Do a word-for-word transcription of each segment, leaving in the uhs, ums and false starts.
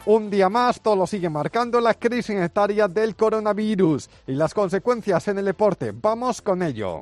Un día más, todo lo sigue marcando la crisis sanitaria del coronavirus y las consecuencias en el deporte. Vamos con ello.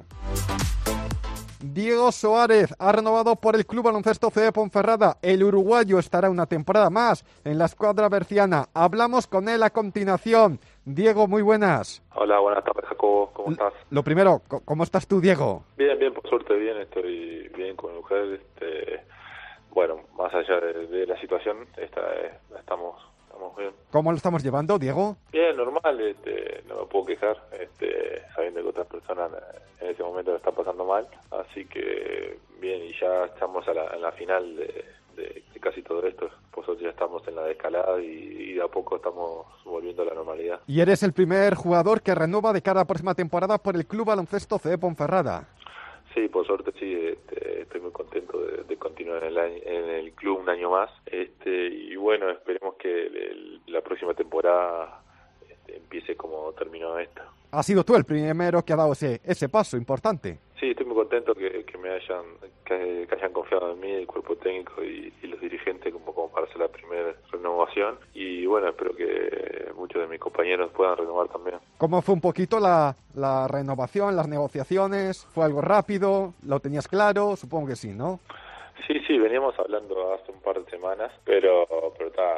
Diego Suárez ha renovado por el Club Baloncesto C D Ponferrada. El uruguayo estará una temporada más en la escuadra berciana. Hablamos con él a continuación. Diego, muy buenas. Hola, buenas tardes, Jacobo. ¿Cómo estás? Lo primero, ¿cómo estás tú, Diego? Bien, bien, por suerte bien. Estoy bien con mi mujer. Este, bueno, más allá de, de la situación, esta, estamos... Estamos bien. ¿Cómo lo estamos llevando, Diego? Bien, normal, este, no me puedo quejar, este, sabiendo que otras personas en ese momento lo están pasando mal, así que bien, y ya estamos a la, en la final de, de, de casi todo esto, nosotros ya estamos en la escalada y, y de a poco estamos volviendo a la normalidad. Y eres el primer jugador que renueva de cara a la próxima temporada por el Club Baloncesto C D Ponferrada. Sí, por suerte sí, este, estoy muy contento de, de continuar en el, año, en el club un año más, este, y bueno, esperemos que el, el, la próxima temporada este, empiece como terminó esta. ¿Has sido tú el primero que ha dado ese ese paso importante? Sí, estoy muy contento que, que me hayan que, que hayan confiado en mí, el cuerpo técnico y, y los dirigentes como, como para hacer la primera renovación, y bueno, espero que muchos de mis compañeros puedan renovar también. ¿Cómo fue un poquito la, la renovación, las negociaciones? ¿Fue algo rápido? ¿Lo tenías claro? Supongo que sí, ¿no? Sí, sí, veníamos hablando hace un par de semanas, pero pero está,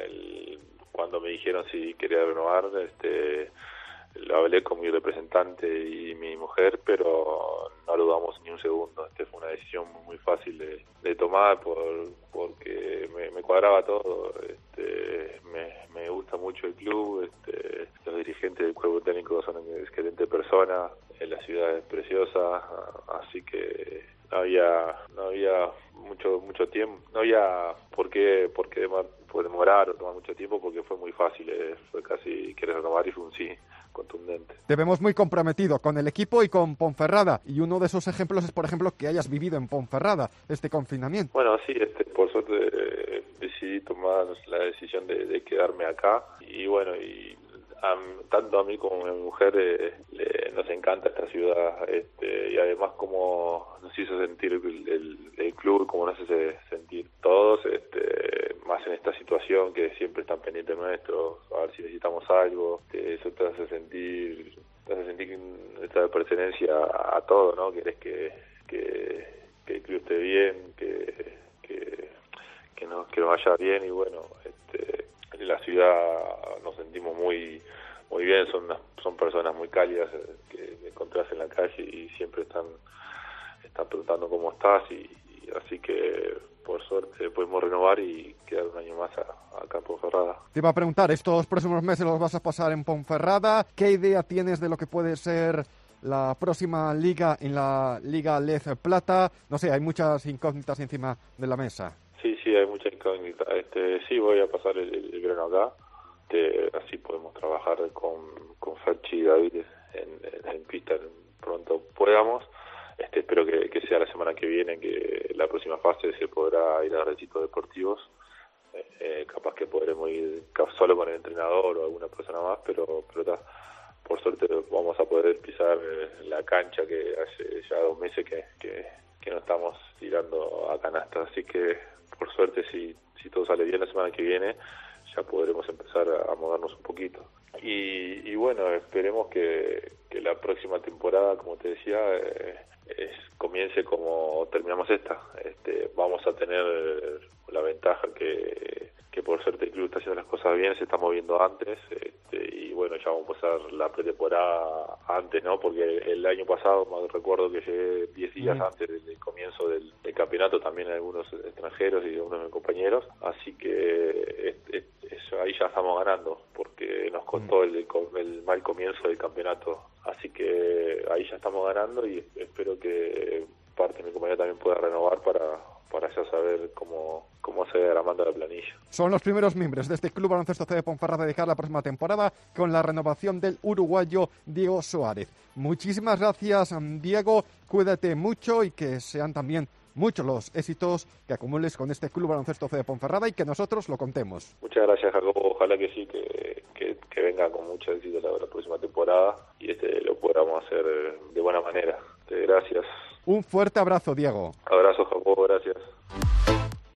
cuando me dijeron si quería renovar, este lo hablé con mi representante y mi mujer, pero no lo dudamos ni un segundo. Este fue una decisión muy fácil de, de tomar por porque me, me cuadraba todo. Este, me, me gusta mucho el club, este, los dirigentes del cuerpo técnico son excelentes personas, la ciudad es preciosa, así que no había no había mucho mucho tiempo, no había por qué por qué demorar o tomar mucho tiempo, porque fue muy fácil, eh, fue casi quieres renovar y fue un sí contundente. Te vemos muy comprometido con el equipo y con Ponferrada, y uno de esos ejemplos es, por ejemplo, que hayas vivido en Ponferrada este confinamiento. Bueno, sí, este, por suerte eh, decidí tomar la decisión de, de quedarme acá, y bueno, y a, tanto a mí como a mi mujer eh, le, nos encanta esta ciudad, este, y además como nos hizo sentir el, el, el club, como nos hace sentir todos, este, más en esta situación que siempre están pendientes nuestros, a ver si necesitamos algo, que eso te hace sentir, te hace sentir esta pertenencia a, a todo, ¿no? Querés que, que, que el club esté bien, que, que, que, nos, que nos vaya bien, y bueno, este, en la ciudad nos sentimos muy muy bien, son unas, son personas muy cálidas que encontrás en la calle y siempre están están preguntando cómo estás, y, y así que por suerte pudimos renovar y quedar un año más a, acá en Ponferrada. Te iba a preguntar, estos próximos meses los vas a pasar en Ponferrada, ¿qué idea tienes de lo que puede ser la próxima liga en la Liga L E Z Plata? No sé, hay muchas incógnitas encima de la mesa. Sí, sí, hay mucha incógnita. Este, sí, voy a pasar el, el verano acá. Este, así podemos trabajar con, con Ferchi y David en, en, en pista pronto podamos. Este, espero que, que sea la semana que viene, que la próxima fase se podrá ir a recintos deportivos. Eh, capaz que podremos ir solo con el entrenador o alguna persona más, pero pero ta, por suerte vamos a poder pisar la cancha, que hace ya dos meses que, que, que no estamos tirando a canasta, así que por suerte si, si todo sale bien la semana que viene ya podremos empezar a movernos un poquito. Y, y bueno, esperemos que, que la próxima temporada, como te decía, eh, es, comience como terminamos esta. Este, vamos a tener la ventaja que, que por suerte el club está haciendo las cosas bien, se está moviendo antes, este, y bueno, ya vamos a pasar la pretemporada antes, ¿no? Porque el, el año pasado me recuerdo que llegué diez días mm. antes del, del comienzo del, del campeonato, también algunos extranjeros y algunos de mis compañeros, así que es, es, eso, ahí ya estamos ganando, porque nos costó mm. el, el mal comienzo del campeonato, así que ahí ya estamos ganando, y espero que parte de mi compañero también pueda renovar para para ya saber cómo, cómo se va armando la planilla. Son los primeros miembros de este Club Baloncesto C D Ponferrada de cara a la próxima temporada con la renovación del uruguayo Diego Suárez. Muchísimas gracias, Diego, cuídate mucho y que sean también muchos los éxitos que acumules con este Club Baloncesto C D Ponferrada y que nosotros lo contemos. Muchas gracias, Jacobo, ojalá que sí, que, que, que venga con mucho éxito la, la próxima temporada y este lo podamos hacer de buena manera. Gracias. Un fuerte abrazo, Diego. Abrazo, Jacobo, gracias.